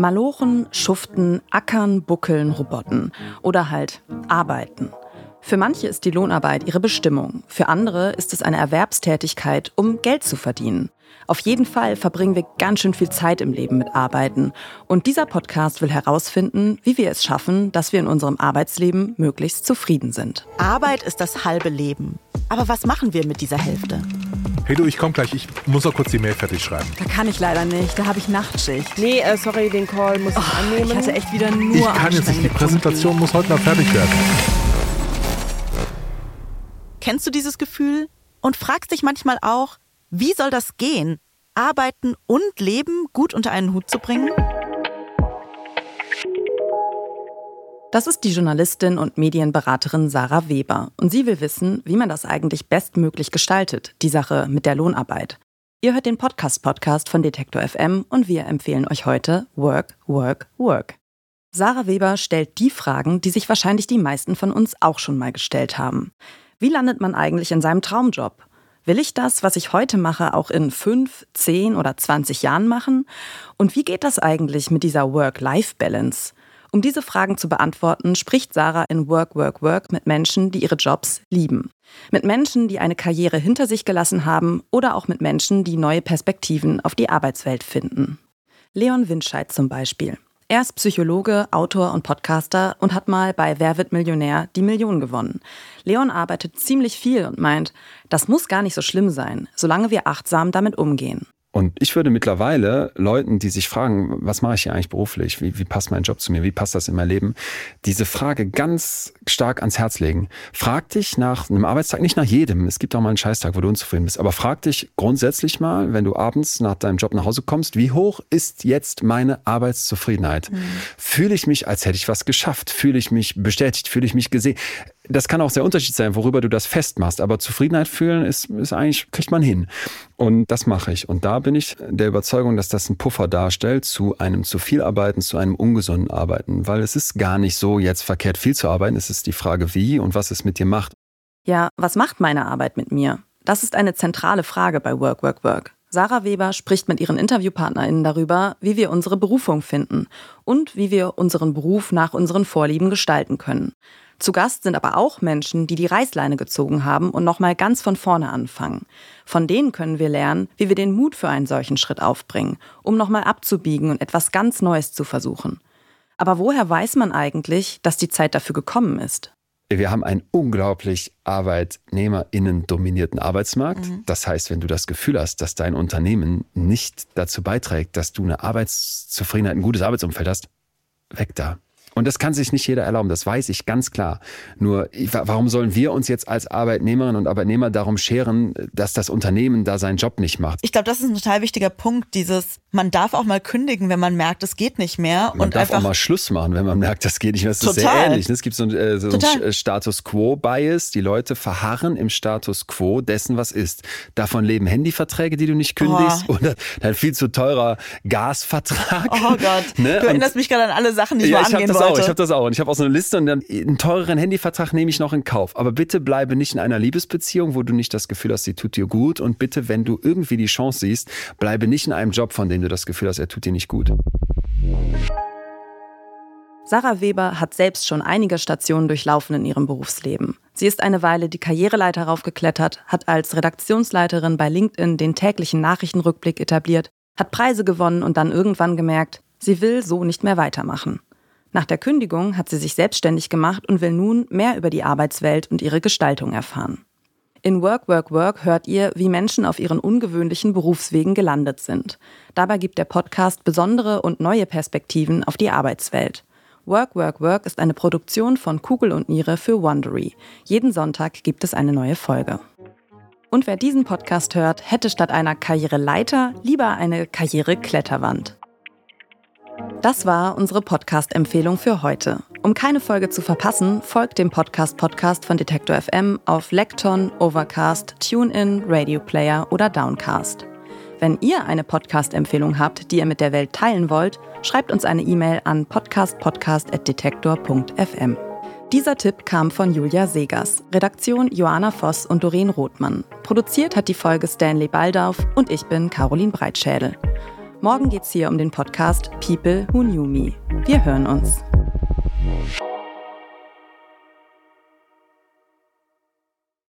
Malochen, schuften, ackern, buckeln, roboten oder halt arbeiten. Für manche ist die Lohnarbeit ihre Bestimmung, für andere ist es eine Erwerbstätigkeit, um Geld zu verdienen. Auf jeden Fall verbringen wir ganz schön viel Zeit im Leben mit Arbeiten. Und dieser Podcast will herausfinden, wie wir es schaffen, dass wir in unserem Arbeitsleben möglichst zufrieden sind. Arbeit ist das halbe Leben. Aber was machen wir mit dieser Hälfte? Hey du, ich komm gleich. Ich muss noch kurz die Mail fertig schreiben. Da kann ich leider nicht, da habe ich Nachtschicht. Nee, sorry, den Call muss ich annehmen. Ich hatte echt wieder nur Ich kann jetzt nicht, die Präsentation muss heute noch fertig werden. Kennst du dieses Gefühl? Und fragst dich manchmal auch, wie soll das gehen? Arbeiten und Leben gut unter einen Hut zu bringen? Das ist die Journalistin und Medienberaterin Sarah Weber. Und sie will wissen, wie man das eigentlich bestmöglich gestaltet, die Sache mit der Lohnarbeit. Ihr hört den Podcast von Detektor FM und wir empfehlen euch heute Work, Work, Work. Sarah Weber stellt die Fragen, die sich wahrscheinlich die meisten von uns auch schon mal gestellt haben. Wie landet man eigentlich in seinem Traumjob? Will ich das, was ich heute mache, auch in 5, 10 oder 20 Jahren machen? Und wie geht das eigentlich mit dieser Work-Life-Balance? Um diese Fragen zu beantworten, spricht Sarah in Work, Work, Work mit Menschen, die ihre Jobs lieben. Mit Menschen, die eine Karriere hinter sich gelassen haben oder auch mit Menschen, die neue Perspektiven auf die Arbeitswelt finden. Leon Winscheid zum Beispiel. Er ist Psychologe, Autor und Podcaster und hat mal bei Wer wird Millionär die Million gewonnen. Leon arbeitet ziemlich viel und meint, das muss gar nicht so schlimm sein, solange wir achtsam damit umgehen. Und ich würde mittlerweile Leuten, die sich fragen, was mache ich hier eigentlich beruflich? Wie passt mein Job zu mir? Wie passt das in mein Leben? Diese Frage ganz stark ans Herz legen. Frag dich nach einem Arbeitstag, nicht nach jedem. Es gibt auch mal einen Scheißtag, wo du unzufrieden bist. Aber frag dich grundsätzlich mal, wenn du abends nach deinem Job nach Hause kommst, wie hoch ist jetzt meine Arbeitszufriedenheit? Fühle ich mich, als hätte ich was geschafft? Fühle ich mich bestätigt? Fühle ich mich gesehen? Das kann auch sehr unterschiedlich sein, worüber du das festmachst. Aber Zufriedenheit fühlen ist eigentlich, kriegt man hin. Und das mache ich. Und da bin ich der Überzeugung, dass das einen Puffer darstellt zu einem zu viel Arbeiten, zu einem ungesunden Arbeiten. Weil es ist gar nicht so jetzt verkehrt viel zu arbeiten. Es ist die Frage, wie und was es mit dir macht. Ja, was macht meine Arbeit mit mir? Das ist eine zentrale Frage bei Work, Work, Work. Sarah Weber spricht mit ihren InterviewpartnerInnen darüber, wie wir unsere Berufung finden und wie wir unseren Beruf nach unseren Vorlieben gestalten können. Zu Gast sind aber auch Menschen, die die Reißleine gezogen haben und nochmal ganz von vorne anfangen. Von denen können wir lernen, wie wir den Mut für einen solchen Schritt aufbringen, um nochmal abzubiegen und etwas ganz Neues zu versuchen. Aber woher weiß man eigentlich, dass die Zeit dafür gekommen ist? Wir haben einen unglaublich ArbeitnehmerInnen-dominierten Arbeitsmarkt. Das heißt, wenn du das Gefühl hast, dass dein Unternehmen nicht dazu beiträgt, dass du eine Arbeitszufriedenheit, ein gutes Arbeitsumfeld hast, weg da. Und das kann sich nicht jeder erlauben, das weiß ich ganz klar. Nur, warum sollen wir uns jetzt als Arbeitnehmerinnen und Arbeitnehmer darum scheren, dass das Unternehmen da seinen Job nicht macht? Ich glaube, das ist ein total wichtiger Punkt, man darf auch mal kündigen, wenn man merkt, es geht nicht mehr. Man darf auch mal Schluss machen, wenn man merkt, das geht nicht mehr. Das ist sehr ähnlich. Es gibt so einen Status-Quo-Bias. Die Leute verharren im Status Quo dessen, was ist. Davon leben Handyverträge, die du nicht kündigst, oder dein viel zu teurer Gasvertrag. Oh Gott, ne? Du erinnerst mich gerade an alle Sachen, die ich mal angehen wollte. Ich habe das auch. Und ich habe auch so eine Liste und dann einen teureren Handyvertrag nehme ich noch in Kauf. Aber bitte bleibe nicht in einer Liebesbeziehung, wo du nicht das Gefühl hast, sie tut dir gut. Und bitte, wenn du irgendwie die Chance siehst, bleibe nicht in einem Job, von dem du das Gefühl hast, er tut dir nicht gut. Sarah Weber hat selbst schon einige Stationen durchlaufen in ihrem Berufsleben. Sie ist eine Weile die Karriereleiter raufgeklettert, hat als Redaktionsleiterin bei LinkedIn den täglichen Nachrichtenrückblick etabliert, hat Preise gewonnen und dann irgendwann gemerkt, sie will so nicht mehr weitermachen. Nach der Kündigung hat sie sich selbstständig gemacht und will nun mehr über die Arbeitswelt und ihre Gestaltung erfahren. In Work, Work, Work hört ihr, wie Menschen auf ihren ungewöhnlichen Berufswegen gelandet sind. Dabei gibt der Podcast besondere und neue Perspektiven auf die Arbeitswelt. Work, Work, Work ist eine Produktion von Kugel und Niere für Wondery. Jeden Sonntag gibt es eine neue Folge. Und wer diesen Podcast hört, hätte statt einer Karriereleiter lieber eine Karrierekletterwand. Das war unsere Podcast-Empfehlung für heute. Um keine Folge zu verpassen, folgt dem Podcast von Detektor FM auf Lekton, Overcast, TuneIn, Radio Player oder Downcast. Wenn ihr eine Podcast-Empfehlung habt, die ihr mit der Welt teilen wollt, schreibt uns eine E-Mail an podcast@detektor.fm. Dieser Tipp kam von Julia Segers, Redaktion Joanna Voss und Doreen Rothmann. Produziert hat die Folge Stanley Baldauf und ich bin Caroline Breitschädel. Morgen geht's hier um den Podcast People Who Knew Me. Wir hören uns.